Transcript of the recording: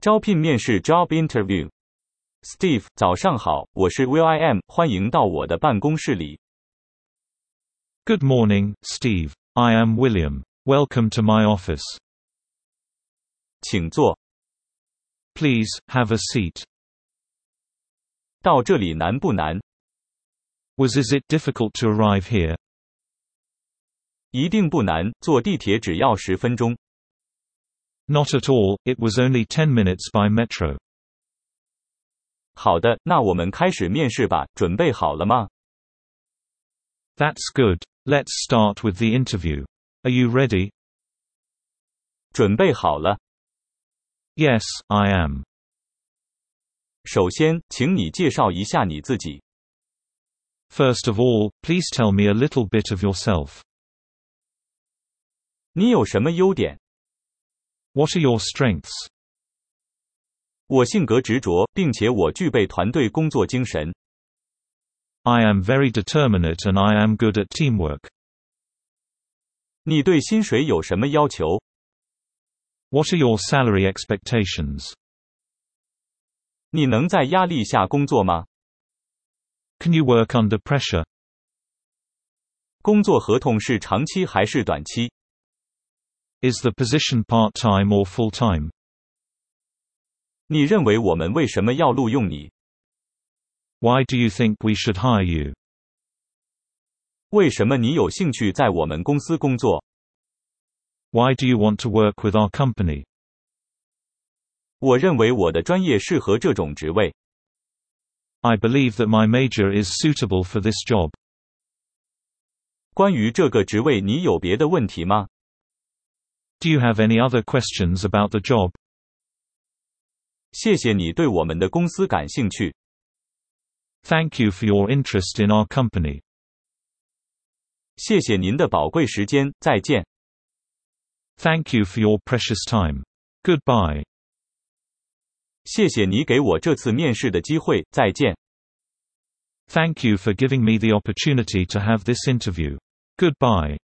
招聘面试 Job Interview。Steve， 早上好，我是 Will.I.am， 欢迎到我的办公室里。 Good morning, Steve. I am William. Welcome to my office. 请坐。 Please, have a seat. 到这里难不难？ Is it difficult to arrive here? 一定不难，坐地铁只要10分钟。 Not at all, it was only 10 minutes by metro. 好的，那我们开始面试吧，准备好了吗？ That's good. Let's start with the interview. Are you ready? 准备好了。 Yes, I am. 首先，请你介绍一下你自己。 First of all, please tell me a little bit of yourself. 你有什么优点？ What are your strengths? 我性格执着，并且我具备团队工作精神。 I am very determinate and I am good at teamwork. 你对薪水有什么要求？ What are your salary expectations? 你能在压力下工作吗？ Can you work under pressure? 工作合同是长期还是短期？ Is the position part-time or full-time? 你认为我们为什么要录用你？ Why do you think we should hire you? 为什么你有兴趣在我们公司工作？ Why do you want to work with our company? 我认为我的专业适合这种职位。 I believe that my major is suitable for this job. 关于这个职位，你有别的问题吗？ Do you have any other questions about the job? 谢谢你对我们的公司感兴趣。 Thank you for your interest in our company. 谢谢您的宝贵时间，再见。 Thank you for your precious time. Goodbye. 谢谢你给我这次面试的机会，再见。 Thank you for giving me the opportunity to have this interview. Goodbye.